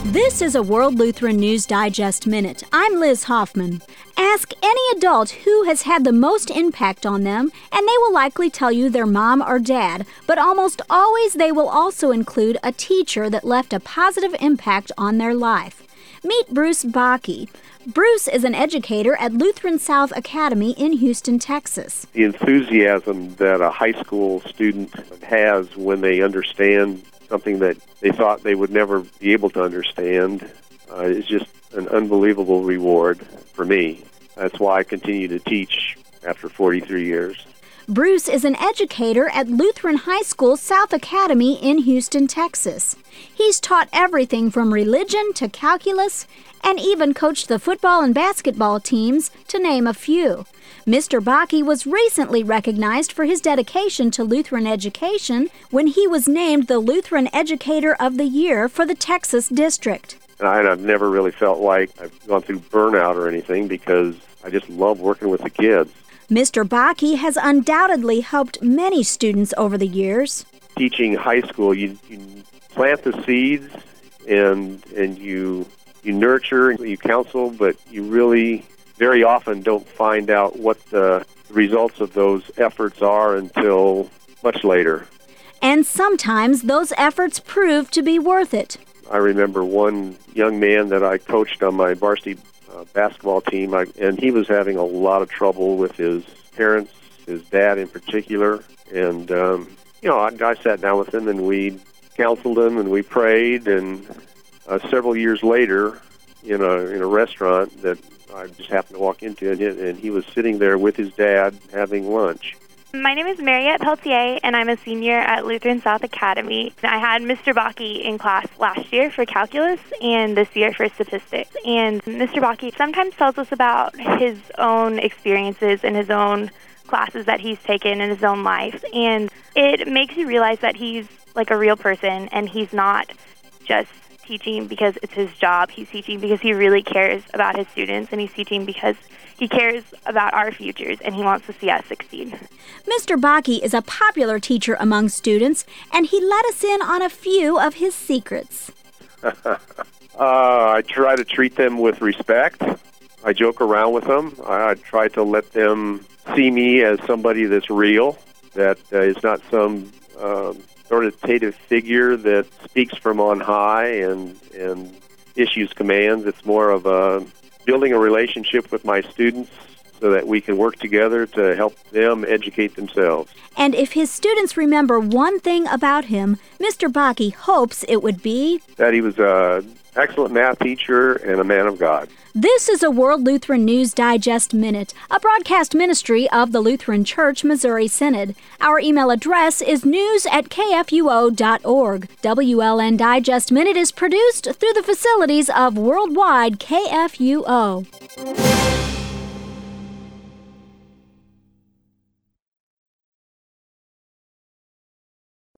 This is a World Lutheran News Digest Minute. I'm Liz Hoffman. Ask any adult who has had the most impact on them, and they will likely tell you their mom or dad, but almost always they will also include a teacher that left a positive impact on their life. Meet Bruce Bakke. Bruce is an educator at Lutheran South Academy in Houston, Texas. The enthusiasm that a high school student has when they understand something that they thought they would never be able to understand is just an unbelievable reward for me. That's why I continue to teach after 43 years. Bruce is an educator at Lutheran High School South Academy in Houston, Texas. He's taught everything from religion to calculus and even coached the football and basketball teams, to name a few. Mr. Bakke was recently recognized for his dedication to Lutheran education when he was named the Lutheran Educator of the Year for the Texas District. And I've never really felt like I've gone through burnout or anything because I just love working with the kids. Mr. Bakke has undoubtedly helped many students over the years. Teaching high school, you plant the seeds and you nurture and you counsel, but you really very often don't find out what the results of those efforts are until much later. And sometimes those efforts prove to be worth it. I remember one young man that I coached on my varsity basketball team, and he was having a lot of trouble with his parents, his dad in particular. And, I sat down with him and we counseled him and we prayed. And several years later, in a restaurant that I just happened to walk into, and he was sitting there with his dad having lunch. My name is Mariette Peltier, and I'm a senior at Lutheran South Academy. I had Mr. Bakke in class last year for calculus and this year for statistics. And Mr. Bakke sometimes tells us about his own experiences and his own classes that he's taken in his own life. And it makes you realize that he's like a real person, and he's not just teaching because it's his job. He's teaching because he really cares about his students, and he's teaching because he cares about our futures, and he wants to see us succeed. Mr. Bakke is a popular teacher among students, and he let us in on a few of his secrets. I try to treat them with respect. I joke around with them. I try to let them see me as somebody that's real, that is not some authoritative figure that speaks from on high and issues commands. It's more of building a relationship with my students so that we can work together to help them educate themselves. And if his students remember one thing about him, Mr. Bakke hopes it would be that he was an excellent math teacher and a man of God. This is a World Lutheran News Digest Minute, a broadcast ministry of the Lutheran Church Missouri Synod. Our email address is news@kfuo.org. WLN Digest Minute is produced through the facilities of Worldwide KFUO.